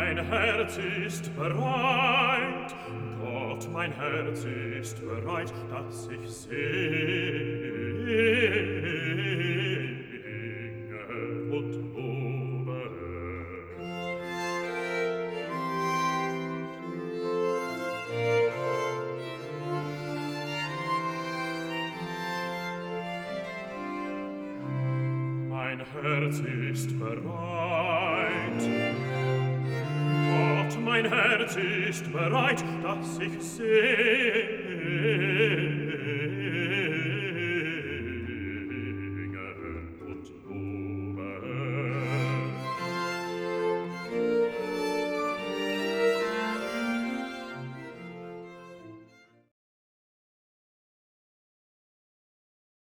Mein Herz ist bereit, Gott, mein Herz ist bereit, dass ich singe und lobe. Mein Herz ist bereit, Gott, mein Herz ist bereit, dass ich singe